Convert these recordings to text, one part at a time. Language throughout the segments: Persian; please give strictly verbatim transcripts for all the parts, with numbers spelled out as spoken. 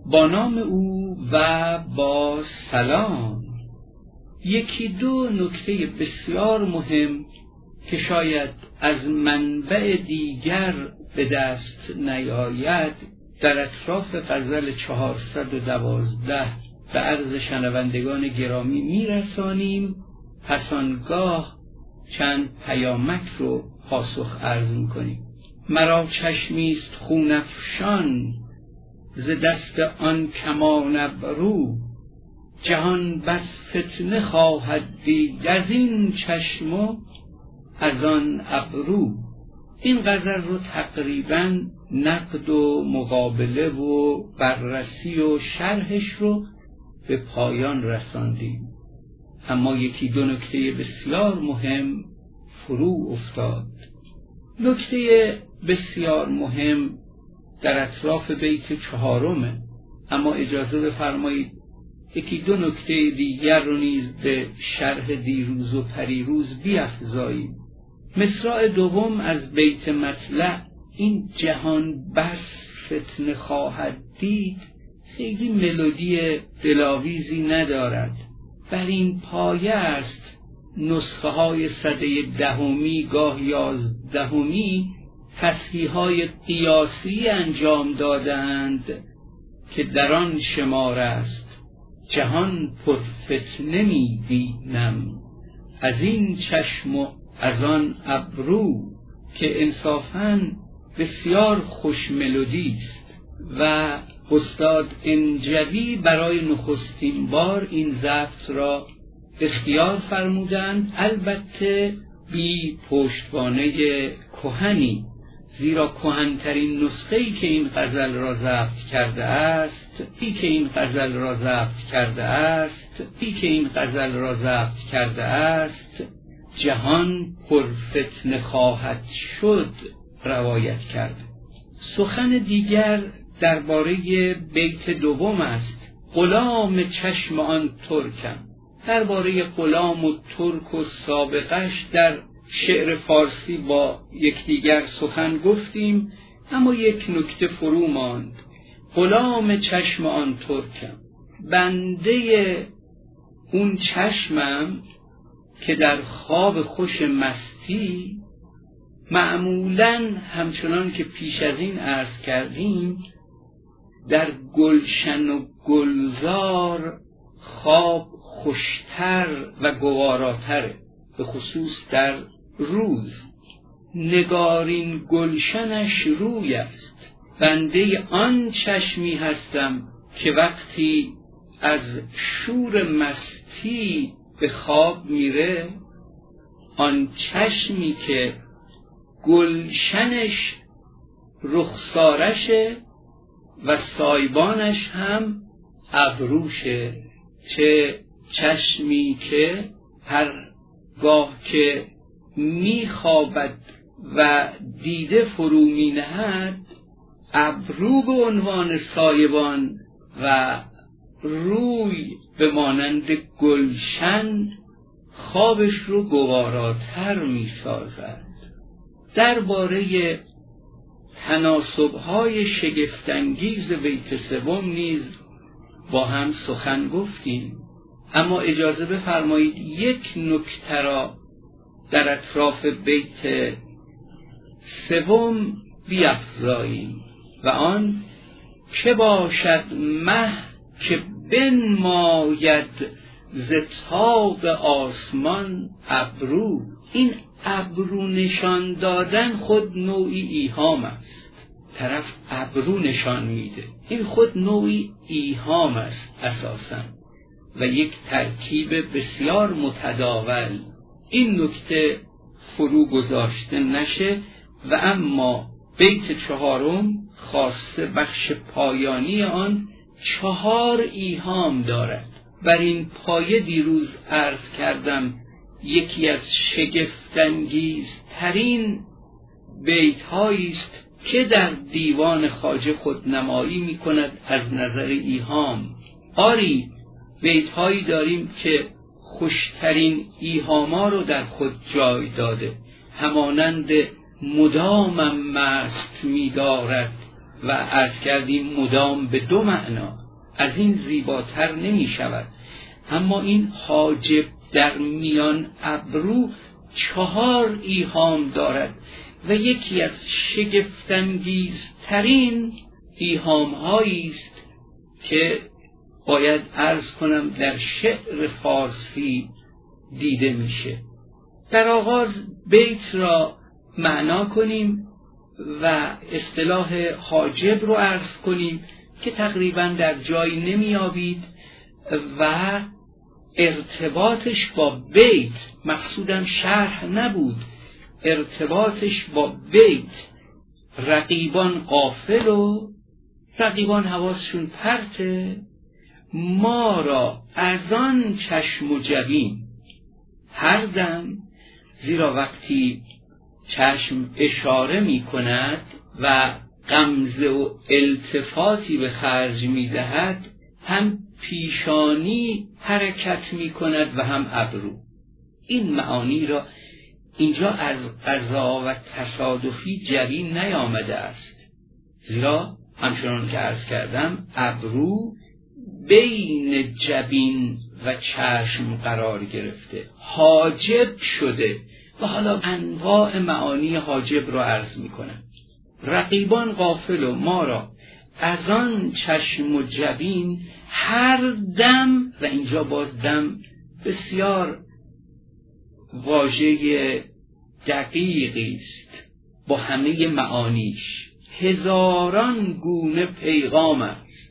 با نام او و با سلام. یکی دو نکته بسیار مهم که شاید از منبع دیگر به دست نیاید در اطراف غزل چهارصد و دوازده به عرض شنوندگان گرامی میرسانیم. پس آنگاه چند پیامک رو پاسخ عرض میکنیم. مرا چشمیست خون افشان ز دست آن کمان ابرو، جهان بس فتنه خواهد دید از این چشم و از آن ابرو. این غزل رو تقریباً نقد و مقابله و بررسی و شرحش رو به پایان رساندیم، اما یکی دو نکته بسیار مهم فرو افتاد. نکته بسیار مهم در اطراف بیت چهارمه، اما اجازه بفرمایید یکی دو نکته دیگر رو نیز به شرح دیروز و پریروز بیفزاییم. مصرع دوم از بیت مطلع، این جهان بس فتنه خواهد دید، خیلی ملودی دلاویزی ندارد. بر این پایه است نسخه های سده دهمی گاه یازدهمی تصحیح های قیاسی انجام دادند که در آن شمار است جهان پر فتنه می بینم از این چشم و از آن ابرو، که انصافاً بسیار خوش ملودی است و استاد انجوی برای نخستین بار این ضبط را اختیار فرمودند، البته بی پشتوانه کهنی، زیرا کهن‌ترین نسخه‌ای که این غزل را ضبط کرده است ای که این غزل را ضبط کرده است ای که این غزل را ضبط کرده است جهان پر فتنه خواهد شد روایت کرد. سخن دیگر درباره بیت دوم است، غلام چشم آن ترکم. درباره غلام و ترک و سابقش در شعر فارسی با یکدیگر سخن گفتیم، اما یک نکته فرو ماند. غلام چشم آن ترکم، بنده اون چشمم که در خواب خوش مستی معمولاً همچنان که پیش از این عرض کردیم در گلشن و گلزار خواب خوشتر و گواراتره، به خصوص در روز. نگارین گلشنش روی است، بنده آن چشمی هستم که وقتی از شور مستی به خواب میره، آن چشمی که گلشنش رخسارشه و سایبانش هم ابروشه. چه چشمی که هر گاه که میخوابد و دیده فرو مینهد، ابرو به عنوان سایبان و روی به مانند گلشن خوابش رو گواراتر میسازد. درباره تناسب‌های شگفت‌انگیز بیت سوم نیز با هم سخن گفتیم، اما اجازه بفرمایید یک نکته را در اطراف بیت سوم بیفزاییم و آن که باشد مه که بنماید ز طاق آسمان ابرو. این ابرو نشان دادن خود نوعی ایهام است. طرف ابرو نشان میده، این خود نوعی ایهام است اساساً و یک ترکیب بسیار متداول. این نکته فرو گذاشته نشه و اما بیت چهارم خاصه بخش پایانی آن چهار ایهام دارد. بر این پایه دیروز عرض کردم یکی از شگفت‌انگیزترین بیت‌هایی است که در دیوان خواجه خودنمایی می‌کند از نظر ایهام. آری بیت‌هایی داریم که خوشترین ایهاما رو در خود جای داده، همانند مدامم مست می‌دارد و عرض کردیم مدام به دو معنا، از این زیباتر نمی شود. اما این حاجب در میان ابرو چهار ایهام دارد و یکی از شگفت‌انگیزترین ایهام هایی است که باید عرض کنم در شعر فارسی دیده میشه. در آغاز بیت را معنا کنیم و اصطلاح حاجب رو عرض کنیم که تقریبا در جایی نمیابید و ارتباطش با بیت، مقصودم شرح نبود، ارتباطش با بیت رقیبان غافل و رقیبان حواسشون پرته، ما را از آن چشم و جبین هر دم، زیرا وقتی چشم اشاره می کند و غمزه و التفاتی به خرج می دهد، هم پیشانی حرکت می کند و هم ابرو. این معانی را اینجا از قضا و تصادفی جبین نیامده است، زیرا همچنان که عرض کردم ابرو بین جبین و چشم قرار گرفته، حاجب شده. و حالا انواع معانی حاجب را عرض می کنم. رقیبان غافل و ما را از آن چشم و جبین هر دم، و اینجا باز دم بسیار واژه دقیقی است با همه معانیش، هزاران گونه پیغام است.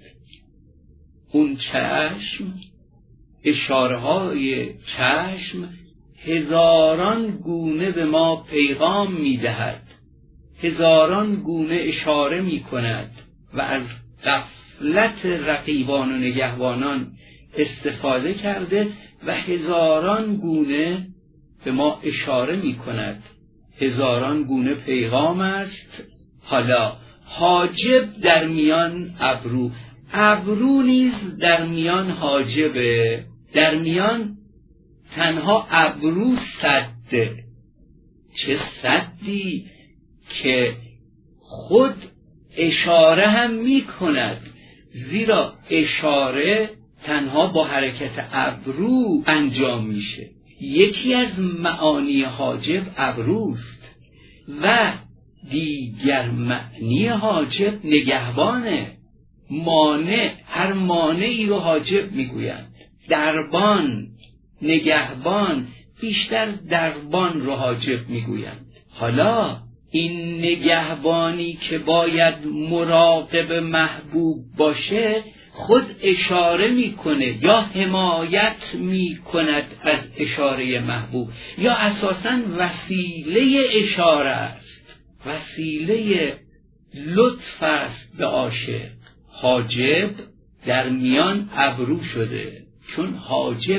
اون چشم، اشاره های چشم هزاران گونه به ما پیغام می دهد، هزاران گونه اشاره می کند و از غفلت رقیبان و نگهبانان استفاده کرده و هزاران گونه به ما اشاره می کند، هزاران گونه پیغام است. حالا حاجب در میان ابرو، ابرو نیز در میان حاجبه، در میان تنها ابرو سده. چه سدی که خود اشاره هم می کند، زیرا اشاره تنها با حرکت ابرو انجام میشه. یکی از معانی حاجب ابروست و دیگر معنی حاجب نگهبانه، مانع، هر مانعی رو حاجب میگویند. دربان، نگهبان، بیشتر دربان رو حاجب میگویند. حالا این نگهبانی که باید مراقب محبوب باشه خود اشاره میکنه یا حمایت میکند از اشاره محبوب، یا اساساً وسیله اشاره است، وسیله لطف است به عاشق. حاجب در میان ابرو شده، چون حاجب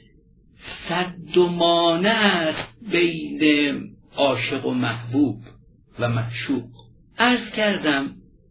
سد و مانع است بین عاشق و محبوب و معشوق. عرض کردم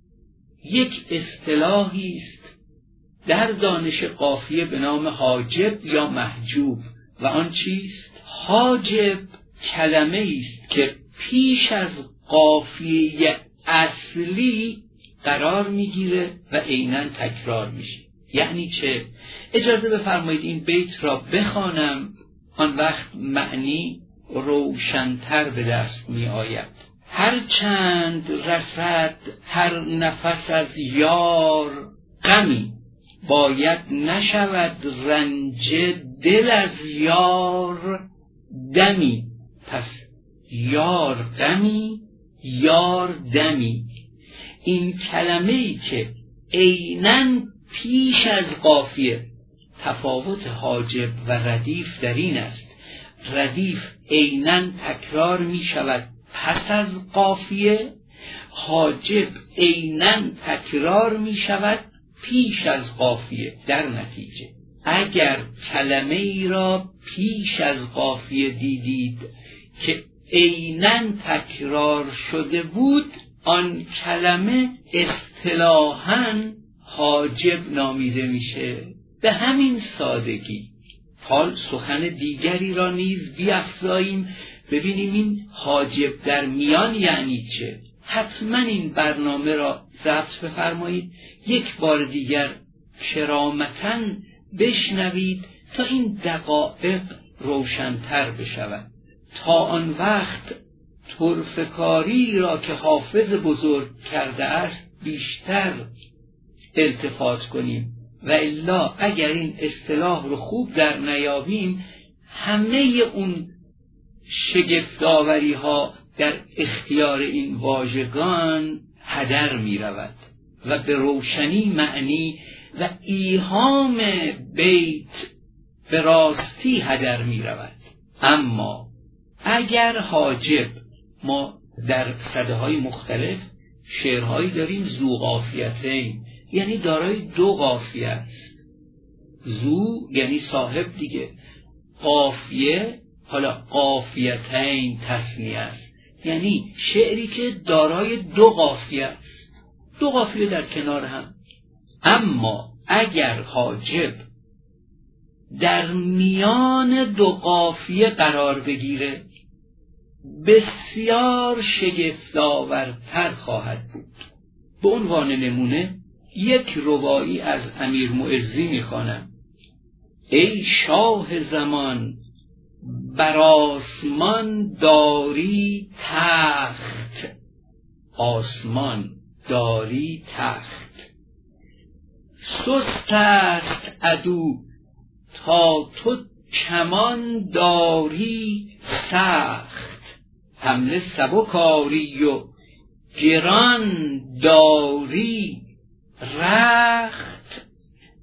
یک اصطلاحی است در دانش قافیه به نام حاجب یا محجوب، و آن چیست؟ حاجب کلمه است که پیش از قافیه اصلی قرار میگیره و عیناً تکرار میشه. یعنی چه؟ اجازه بفرمایید این بیت را بخوانم، آن وقت معنی روشن‌تر به دست می آید. هر چند رسد هر نفس از یار غمی، باید نشود رنج دل از یار دمی. پس یار غمی، یار دمی. این کلمه‌ای که عیناً پیش از قافیه، تفاوت حاجب و ردیف در این است، ردیف عیناً تکرار می شود پس از قافیه، حاجب عیناً تکرار می شود پیش از قافیه. در نتیجه اگر کلمه ای را پیش از قافیه دیدید که عیناً تکرار شده بود، آن کلمه اصطلاحاً حاجب نامیده میشه. به همین سادگی حال سخن دیگری را نیز بیفزاییم، ببینیم این حاجب در میان یعنی چه. حتما این برنامه را ضبط بفرمایید، یک بار دیگر کرامتاً بشنوید تا این دقایق روشن‌تر بشود. تا آن وقت طرفه‌کاری را که حافظ بزرگ کرده است بیشتر التفات کنیم و الا اگر این اصطلاح رو خوب در نیابیم همه اون شگفت‌آوری ها در اختیار این واژگان هدر می رود و به روشنی معنی و ایهام بیت به راستی هدر می رود. اما اگر حاجب، ما در سده های مختلف شعرهایی داریم ذو قافیتین، یعنی دارای دو قافیه است. ذو یعنی صاحب دیگه، قافیه حالا قافیتین تثنیه است، یعنی شعری که دارای دو قافیه است، دو قافیه در کنار هم. اما اگر حاجب در میان دو قافیه قرار بگیره بسیار شگفت‌آورتر خواهد بود. به عنوان نمونه یک رباعی از امیر معزی میخوانم: ای شاه زمان بر آسمان داری تخت، آسمان داری تخت، سست است عدو تا تو کمان داری سخت، حمله سبک آری و گران داری رخت،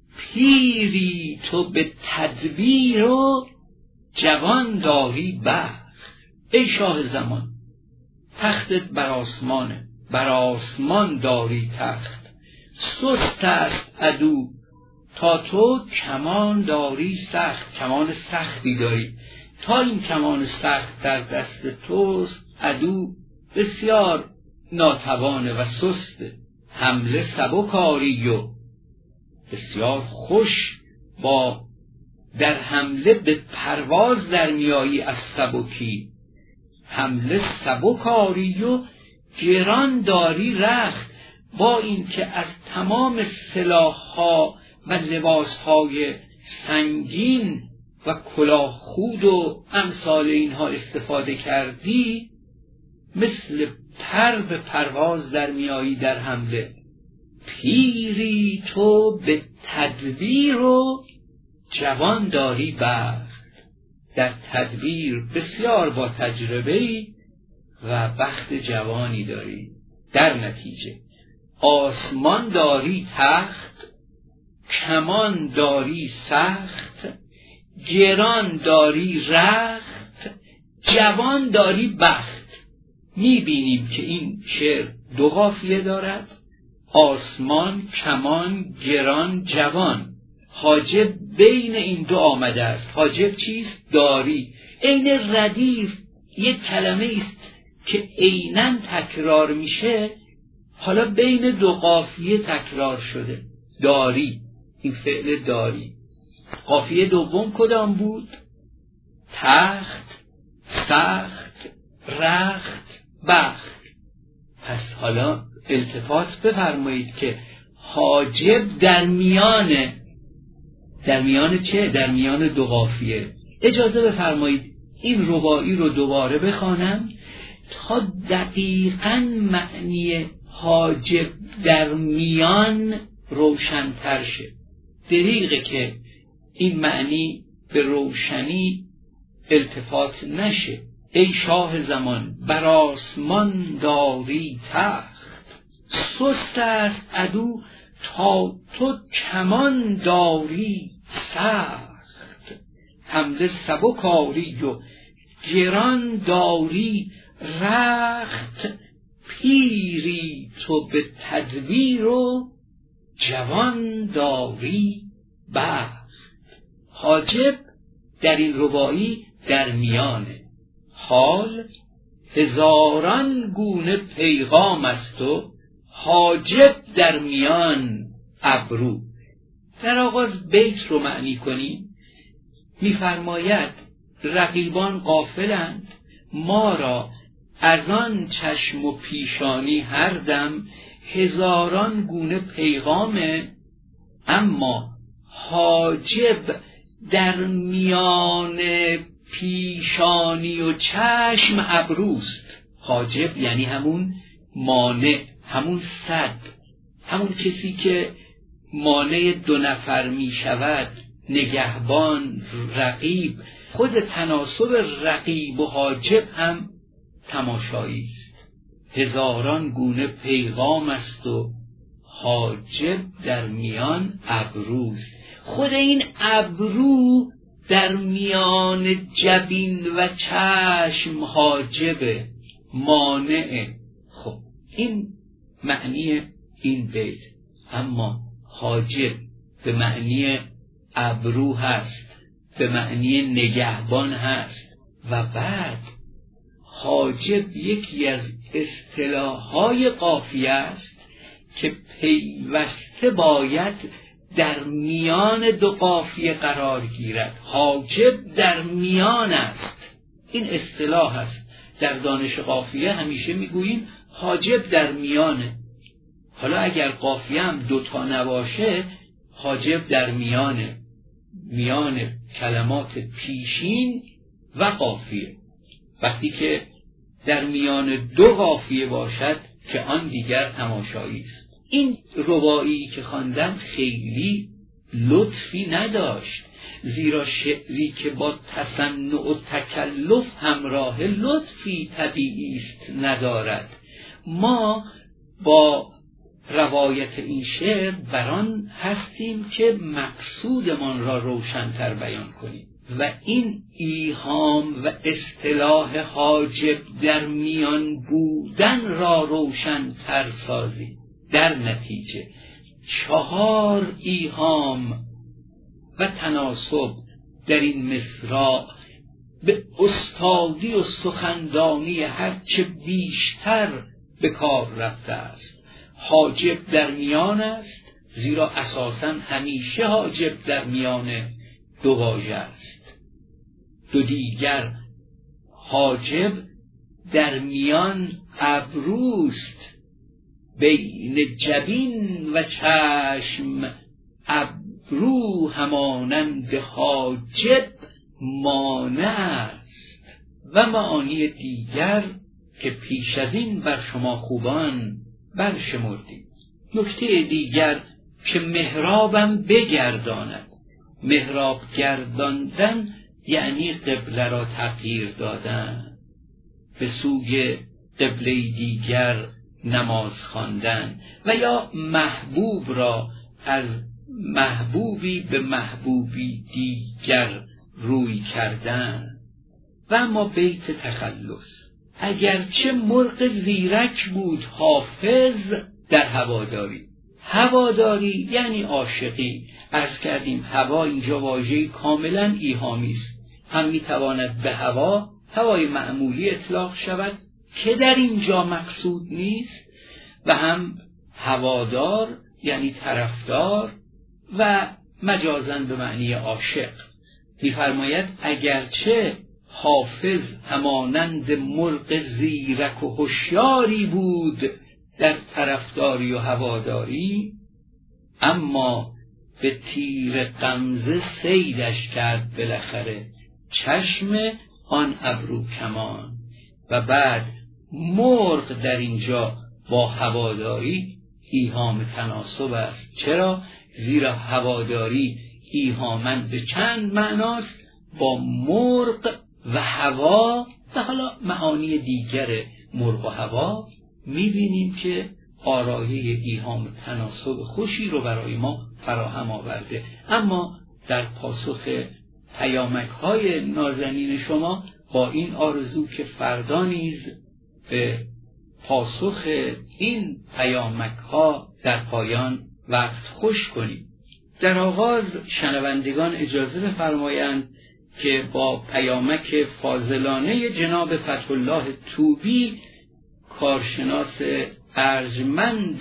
پیری تو به تدبیر و جوان داری بخت. ای شاه زمان، تختت بر آسمانه، بر آسمان داری تخت، سست است عدو تا تو کمان داری سخت، کمان سختی داری. تا این کمان سخت در دست توست عدو بسیار ناتوانه و سسته. حمله سبک آری و بسیار خوش با در حمله به پرواز در میایی از سبکی. حمله سبک آری و گران داری رخت، با این که از تمام سلاح‌ها و لباس‌های سنگین و کلاه خود و امثال اینها استفاده کردی، مثل پر به پرواز در میایی در حمله. پیری تو به تدبیر و جوان داری بخت، در تدبیر بسیار با تجربه‌ای و بخت جوانی داری. در نتیجه آسمان داری تخت، کمان داری سخت، گران داری رخت، جوان داری بخت. میبینیم که این شعر دو قافیه دارد: آسمان، کمان، گران، جوان. حاجب بین این دو آمده است. حاجب چیست؟ داری. عین ردیف یک کلمه است که عیناً تکرار میشه، حالا بین دو قافیه تکرار شده. داری، این فعل داری. قافیه دوم کدام بود؟ تخت، سخت، رخت، بخت. پس حالا التفات بفرمایید که حاجب در میان در میان چه؟ در میان دو قافیه. اجازه بفرمایید این رباعی رو دوباره بخوانم تا دقیقاً معنی حاجب در میان روشن‌تر شه. دریغه که این معنی به روشنی التفات نشه. ای شاه زمان بر آسمان داری تخت، سست است عدو تا تو کمان داری سخت، حمله سبک آری و گران داری رخت، پیری تو به تدبیر و جوان داری بخت. حاجب در این رباعی در میانه. حال هزاران گونه پیغام است و حاجب در میان ابرو. در آغاز بیت رو معنی کنیم. می‌فرماید رقیبان غافلند، ما را از آن چشم و پیشانی هر دم هزاران گونه پیغامه، اما حاجب در میان پیشانی و چشم ابروست. حاجب یعنی همون مانع، همون سد، همون کسی که مانع دو نفر می شود، نگهبان، رقیب. خود تناسب رقیب و حاجب هم تماشایی است. هزاران گونه پیغام است و حاجب در میان ابروست. خود این ابرو در میان جبین و چشم حاجب، مانع. خب این معنی این بیت. اما حاجب به معنی ابرو هست، به معنی نگهبان هست. و بعد حاجب یکی از اصطلاحهای قافیه است که پیوسته باید در میان دو قافیه قرار گیرد. حاجب در میان است. این اصطلاح است. در دانش قافیه همیشه میگوییم حاجب در میانه. حالا اگر قافیه هم دوتا نباشه، حاجب در میانه، میان کلمات پیشین و قافیه. وقتی که در میان دو قافیه باشد که آن دیگر تماشایی است. این رباعی که خواندم خیلی لطفی نداشت، زیرا شعری که با تصنع و تکلف همراه لطفی طبیعی است ندارد. ما با روایت این شعر بران هستیم که مقصودمان را روشن‌تر بیان کنیم و این ایهام و اصطلاح حاجب در میان بودن را روشن‌تر سازیم. در نتیجه چهار ایهام و تناسب در این مصرع به استادی و سخندانی هرچه بیشتر به کار رفته است. حاجب در میان است، زیرا اساساً همیشه حاجب در میان دو واژه است. دو دیگر حاجب در میان ابروست، بین جبین و چشم ابرو همانند حاجب مانع است. و معانی دیگر که پیش از این بر شما خوبان برشمردید. نکته دیگر که محرابم بگرداند. محراب گرداندن یعنی قبله را تغییر دادن، به سوی قبله دیگر نماز خواندن و یا محبوب را از محبوبی به محبوبی دیگر روی کردن. و اما بیت تخلص، اگرچه مرغ زیرک بود حافظ در هواداری. هواداری یعنی عاشقی. عرض کردیم هوا اینجا واژه‌ای کاملا ایهامی است. هم میتواند به هوا، هوای معمولی اطلاق شود که در اینجا مقصود نیست، و هم هوادار یعنی طرفدار و مجازاً به معنی عاشق. می‌فرماید اگرچه حافظ همانند مرغ زیرک و هوشیاری بود در طرفداری و هواداری، اما به تیر غمزه صیدش کرد بالاخره چشم آن ابرو کمان. و بعد مرغ در اینجا با هواداری ایهام تناسب است. چرا؟ زیرا هواداری ایهاماً به چند معناست، با مرغ و هوا و حالا معانی دیگر مرغ و هوا می‌بینیم که آرایه ایهام تناسب خوشی رو برای ما فراهم آورده. اما در پاسخ پیامک‌های نازنین شما با این آرزو که فردا نیز به پاسخ این پیامک‌ها در پایان وقت خوش کنیم. در آغاز شنوندگان اجازه بفرمایند که با پیامک فاضلانه جناب فتح‌الله طوبی، کارشناس ارجمند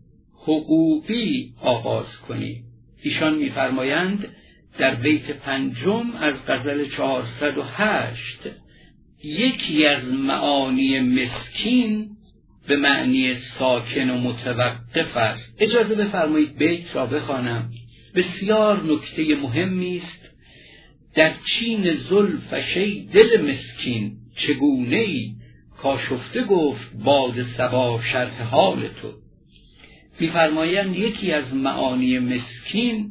حقوقی آغاز کنیم. ایشان می‌فرمایند در بیت پنجم از غزل چهارصد و هشت یکی از معانی مسکین به معنی ساکن و متوقف است. اجازه بفرمایید بیت را بخوانم. بسیار نکته مهمی است. در چین زلفش ای دل مسکین، چگونه ای کاشفته گفت باد صبا شرح حال تو. می‌فرمایند یکی از معانی مسکین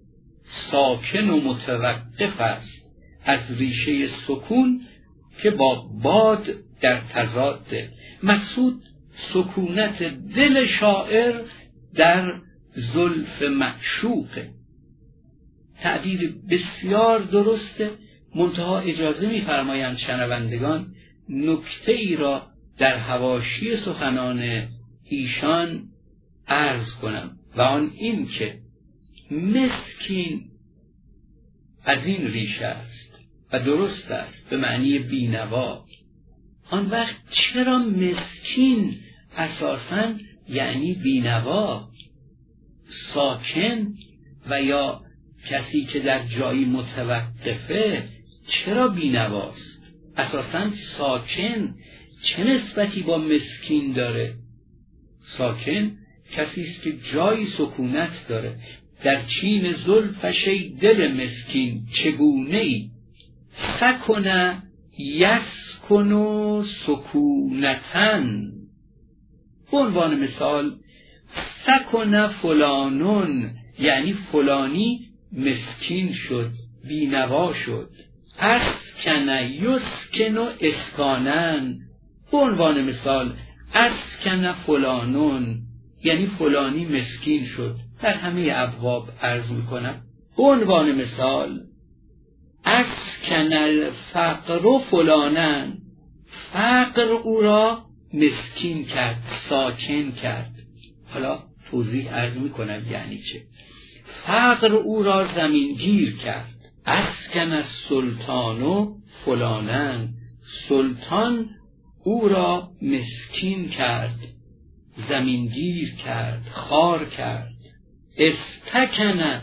ساکن و متوقف است، از ریشه سکون که با باد در تضاده. مقصود سکونت دل شاعر در زلف معشوقه. تعبیر بسیار درسته، منتها اجازه می‌فرمایند شنوندگان نکته ای را در حواشی سخنان ایشان عرض کنم و آن این که مسکین از این ریشه است و درست است به معنی بینوا. آن وقت چرا مسکین اساساً یعنی بینوا؟ ساکن و یا کسی که در جایی متوقفه چرا بینواست؟ اساساً ساکن چه نسبتی با مسکین داره؟ ساکن کسی است که جایی سکونت داره. در چین زلفش ای دل مسکین، چگونه ای سکن یسکن سکونتن. به عنوان مثال سکن فلانون یعنی فلانی مسکین شد، بینوا شد. اسکن یسکن اسکانن. به عنوان مثال اسکن فلانون یعنی فلانی مسکین شد. در همه ابواب عرض میکنم. به عنوان مثال اسکن الفقر فلانن، فقر او را مسکین کرد، ساکن کرد. حالا توضیح عرض میکنم یعنی چه. فقر او را زمینگیر کرد. اسکن السلطان فلانن، سلطان او را مسکین کرد، زمینگیر کرد، خار کرد. استکن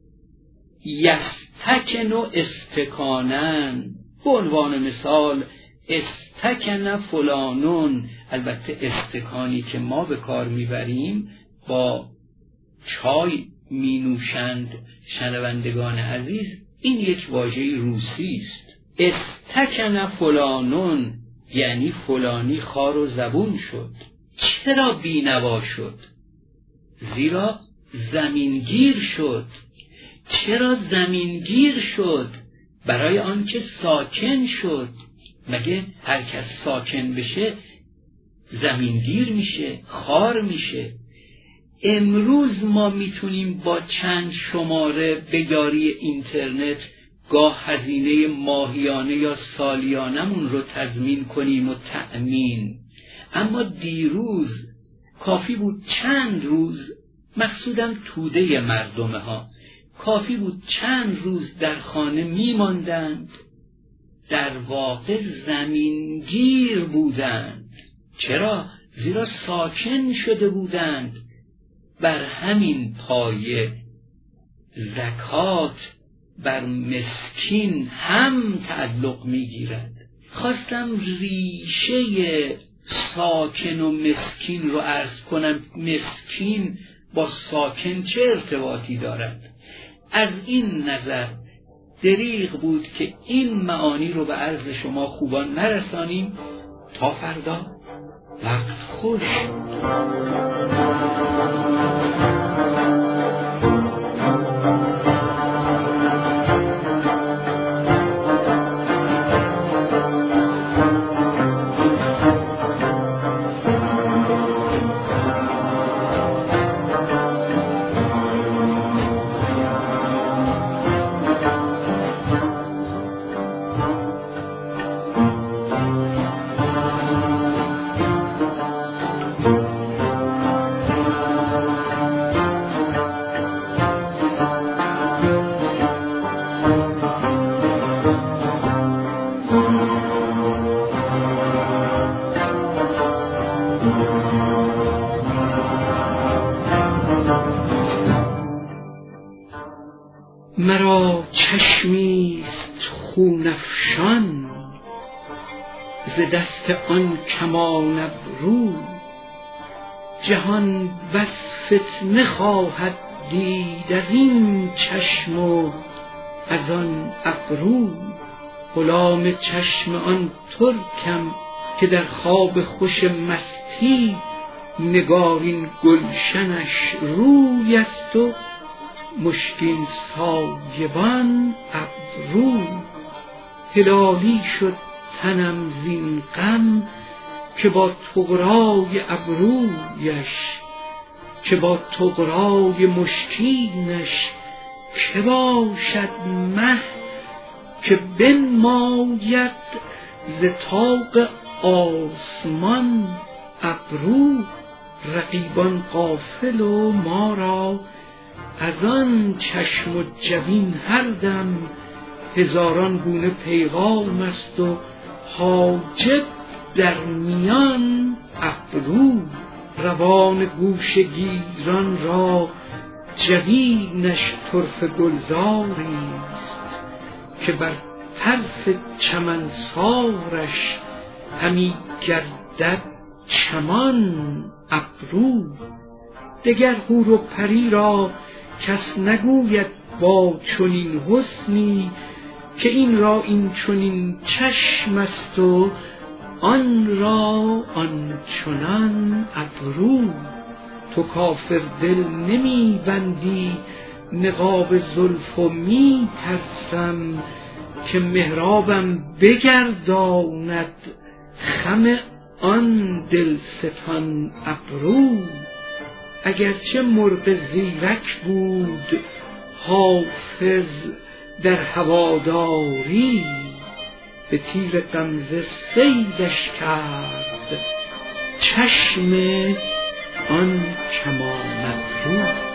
یستکن استکانن. به عنوان مثال استکن فلانون، البته استکانی که ما به کار میبریم با چای می نوشند شنوندگان عزیز، این یک واژه روسی است. استکن فلانون یعنی فلانی خار و زبون شد. چرا بینوا شد؟ زیرا زمینگیر شد. چرا زمینگیر شد؟ برای آنکه ساکن شد. مگه هر کس ساکن بشه زمینگیر میشه، خار میشه. امروز ما میتونیم با چند شماره به یاری اینترنت گاه هزینه ماهیانه یا سالیانمون رو تضمین کنیم و تأمین. اما دیروز کافی بود چند روز، مقصودم توده مردمه ها، کافی بود چند روز در خانه میماندند، در واقع زمینگیر بودند. چرا؟ زیرا ساکن شده بودند. بر همین پایه زکات بر مسکین هم تعلق میگیرد. خواستم ریشه ساکن و مسکین رو عرض کنم. مسکین با ساکن چه ارتباطی دارد؟ از این نظر دریغ بود که این معانی رو به عرض شما خوبان نرسانیم. تا فردا، وقت خوش. مرا چشمیست خون افشان، ز دست آن کمان ابرو. جهان بس فتنه خواهد دید از این چشم و از آن ابرو. غلام چشم آن ترکم که در خواب خوش مستی نگارین گلشنش روی است و مشکین سایبان ابرو. هلالی شد تنم زین غم که با طغرای ابرویش، که با طغرای مشکینش که باشد مه که بنماید ز طاق آسمان ابرو. رقیبان غافل و ما را از آن چشم و جبین هر دم هزاران گونه پیغام است و حاجب در میان ابرو. روان گوشه گیران را جبینش طرفه گلزاری است که بر طرف چمنسارش همی گردد چمان ابرو. دگر حور و پری را کس نگوید با چنین حسنی که این را این چنین چشم است و آن را آن چنان ابرو. تو کافر دل نمی بندی نقاب زلف و می ترسم که محرابم بگرداند خم آن دلستان ابرو. اگرچه مرغ زیرک بود حافظ در هواداری، به تیر غمزه صیدش کرد چشم آن کمان ابرو.